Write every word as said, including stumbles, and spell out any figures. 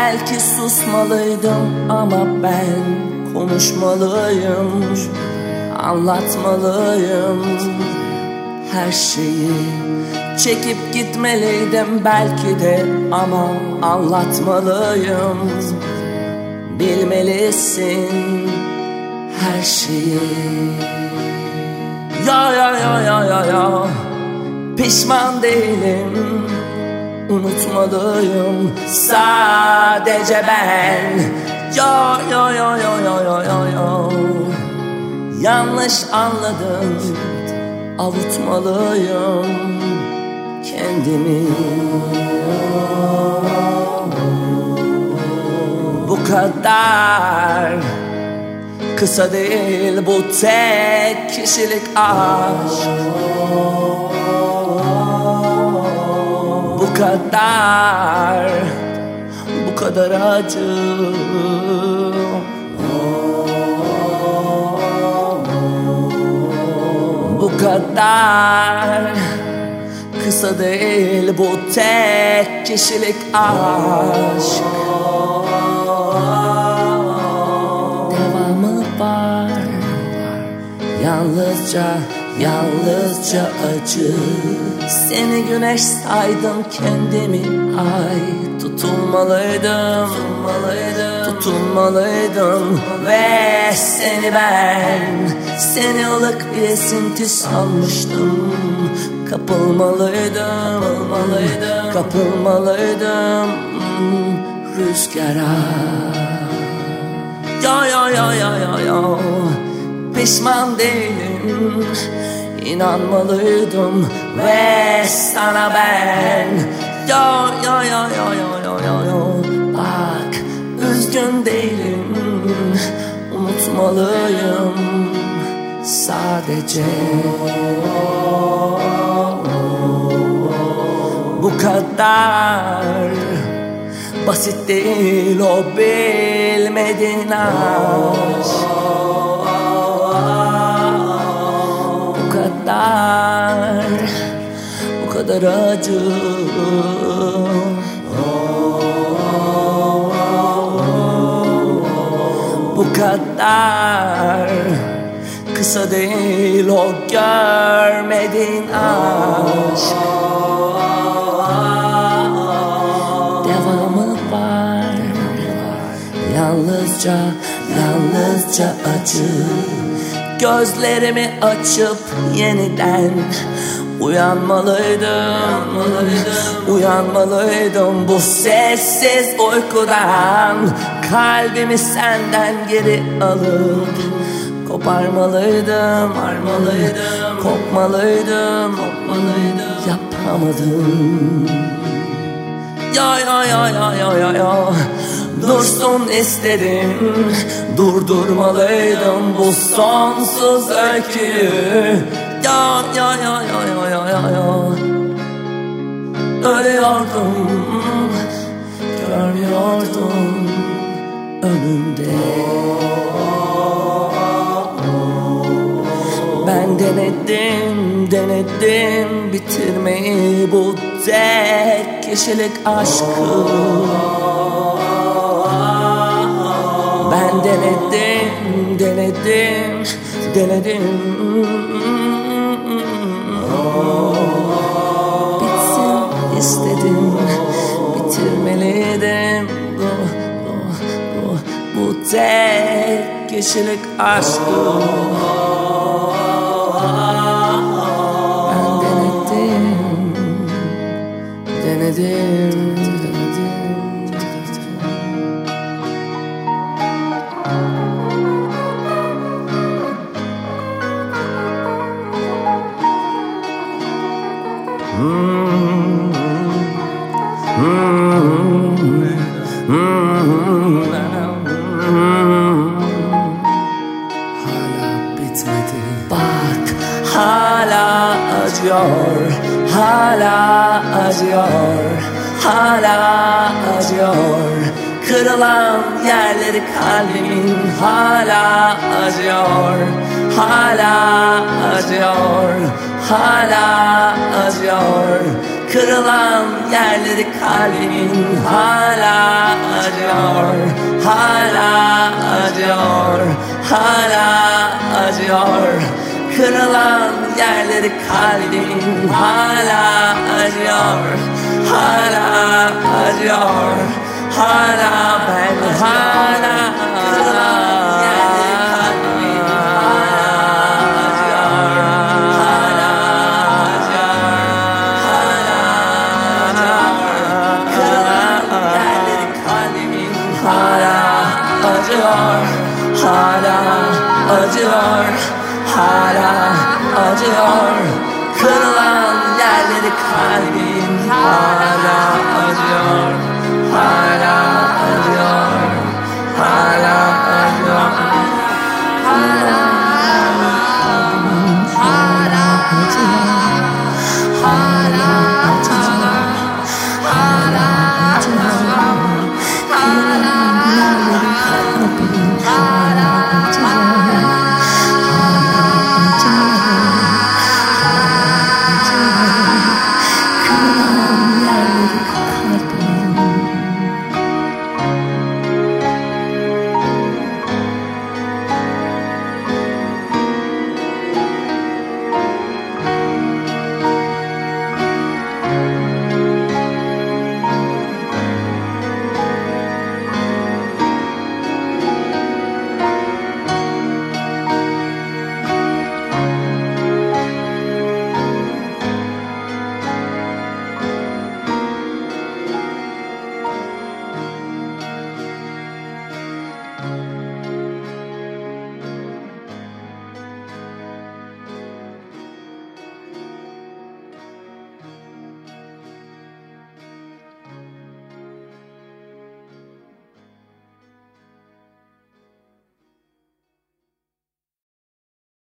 Belki susmalıydım ama ben konuşmalıyım, anlatmalıyım her şeyi. Çekip gitmeliydim belki de ama anlatmalıyım. Bilmelisin her şeyi. Ya ya ya ya ya ya, pişman değilim, unutmalıyım sadece ben. Ya ya ya ya ya ya ya ya, yanlış anladım, avutmalıyım kendimi. Bu kadar kısa değil bu tek kişilik aşk. Bu kadar, bu kadar acı. Bu kadar kısa değil bu tek kişilik aşk. Devamı var, yalnızca, yalnızca acı. Seni güneş saydım, kendimi ay. Tutulmalıydım, tutulmalıydım, tutulmalıydım. Ve seni ben, seni ılık bir esinti sanmıştım. Kapılmalıydım, kapılmalıydım, kapılmalıydım rüzgara. Ya ya ya ya ya ya, pişman değilim, inanmalıydım ve sana ben. Ya ya ya ya ya ya ya ya, bak üzgün değilim, unutmalıyım sadece. Bu kadar basit değil o bilmediğin aşk. Bu kadar, bu kadar acı. Bu kadar kısa değil o görmediğin aşk. Devamı var, yalnızca, yalnızca acı. Gözlerimi açıp yeniden uyanmalıydım, uyanmalıydım bu sessiz uykudan. Kalbimi senden geri alıp koparmalıydım, koparmalıydım, kopmalıydım, kopmalıydım. Yapamadım. Ya ya ya ya ya ya ya, dursun istedim, durdurmalıydım bu sonsuz öyküyü. Ya ya ya ya ya ya ya ya, ölüyordum, görmüyordum önümde. Ben denedim, denedim bitirmeyi bu tek kişilik aşkı. Ben denedim, denedim, denedim. Bitsin istedim, bitirmeliydim bu, bu, bu, bu tek kişilik aşkı. Ben denedim, denedim, denedim. Hmm, hmm, hmm, hmm. Hala bitmedi. Bak hala acıyor, hala acıyor, hala acıyor. Kırılan yerleri kalbimin hala acıyor, hala acıyor, hala acıyor. Kırılan yerleri kalbin hala acıyor, hala acıyor, hala acıyor. Kırılan yerleri kalbin hala acıyor, hala acıyor, hala ben hala kırılan yerleri kalbin hala acıyor, hala acıyor, hala acıyor. Kırılan yerleri kalbin hala acıyor, hala acıyor. Hala acıyor, kırılan yerleri kalbin hala